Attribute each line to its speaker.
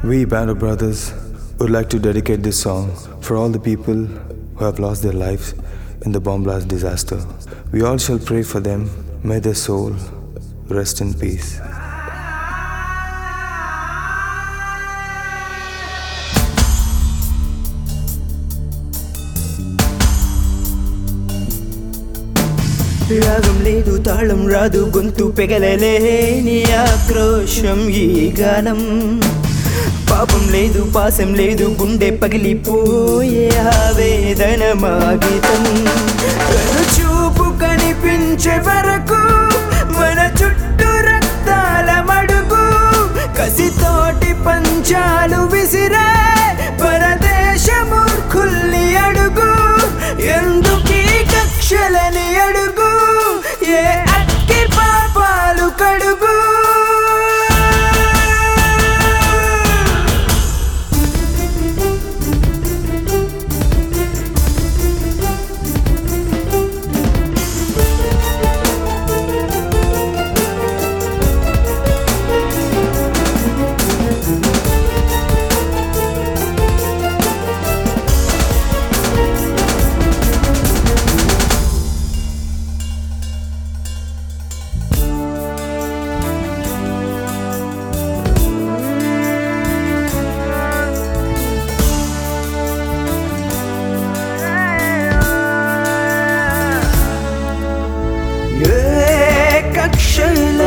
Speaker 1: We, Band of Brothers, would like to dedicate this song for all the people who have lost their lives in the bomb blast disaster. We all shall pray for them. May their soul rest in peace.
Speaker 2: రాగం లేదు తాళం రాదు గొంతు పెగలలేని ఆక్రోశం ఈ గానం పాపం లేదు పాసం లేదు గుండె పగిలిపోయే ఆవేదన మా గీతం కను చూపు కనిపించే వరకు మన చుట్టూ రక్తాల మడుగు కసితోటి పంచాలు విసిరే పరదేశ మూర్ఖుల్ని అడుగు ఎందుకీ కక్షలని అడుగు ఏ అక్కి పాపాలు కడుగు కక్షల